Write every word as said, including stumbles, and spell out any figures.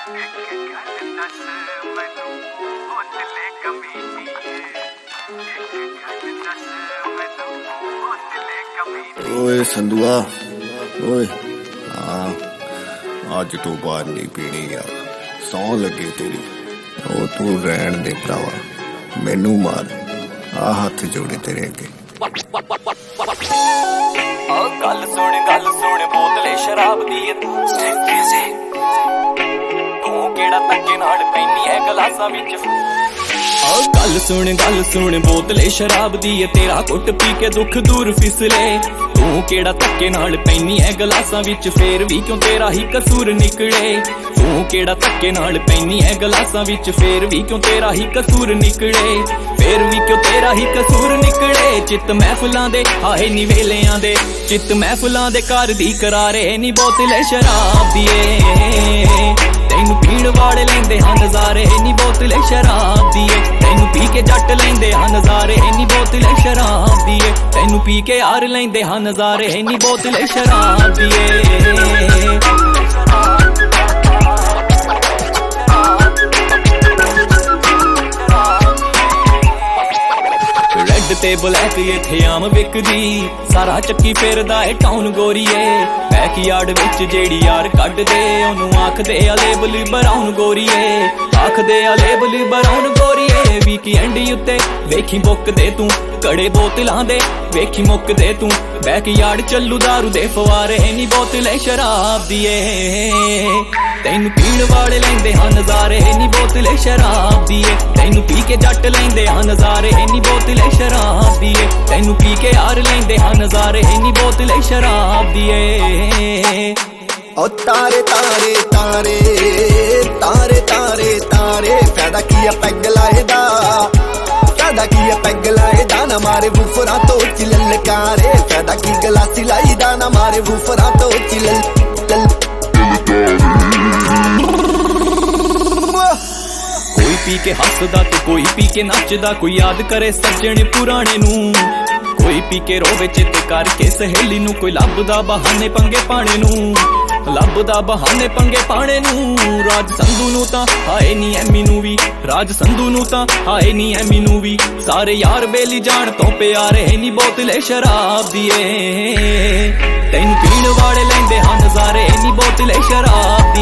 ओए संधुआ ओए हाँ अज तो बाद नहीं पीनी यार सौ लगे तेरी ओ तू रहन दे भरावा मैनू मार आ हाथ जोड़े तेरे अगे गल सुन गल सुन बोतले शराब दी तू केड़ा धक्के नाल पैनी है गलासां विच गल सुन गल सुन बोतले शराब दी तेरा घुट पी के दुख दूर फिसले तू केड़ा धक्के नाल पैनी है गलासां विच फेर भी क्यों तेरा ही कसूर निकले तू केड़ा धक्के नाल पैनी है गलासां विच फेर भी क्यों तेरा ही कसूर निकले फेर भी क्यों तेरा ही कसूर निकले चित महफिलां दे हाए नी वेलियां दे चित महफिलां दे घर दी करारे नी बोतले शराब दिए तैनू पीण वाले लेंदे हाँ नजारे नी बोतले शराब दिए तैनू पी के जट लेंदे हाँ नजारे नी बोतले शराब दिए तैनू पी के यार लेंदे हाँ नजारे नी बोतले शराब दिए ते ब्लैक इत्थे आम विकदी सारा चक्की फिरदा है टाउन गोरीए बैकयार्ड विच जेड़ी यार कड्ड दे ओनू आखदे आ लेबल ब्राउन गोरीए आखदे आ लेबल ब्राउन गोरीए वीकेंड उत्ते वेखी बुक दे तू कड़े बोतलां दे वेखी मुक दे तू बैकयार्ड चलू दारू दे फवारे नी बोतले शराब दिए तैनू पीण वाले लेंदे हाँ नजारे नी बोतले शराब दिए तैनू पी के जट लेंदे हाँ नजारे नी बोतले शराब दिए तैनू पी के यार लेंदे हाँ नजारे नी बोतले शराब दिए ओ तारे तारे तारे तारे तारे तारे फायदा की पैग लाए दा फायदा की पैग लाए दा ना मारे वूफरा तो चिलल कारे फायदा की गलासी लाई दा ना मारे वूफरा तो चिलल कोई पी के हसदा तो कोई पी के नचदा कोई याद करे सज्जण पुराने नू कोई पी के रोवे चित करके सहेली नू कोई लभदा बहाने पंगे पाने नू लभदा बहाने पंगे पाने नू राज संधू नू तां हाए नी एमी नू वी राज संधू नू तां हाए नी एमी नू वी सारे यार बेली जान तो प्यारे नी बोतले शराब दिए तैनू पीण वाले लेंदे हाँ नजारे नी बोतले शराब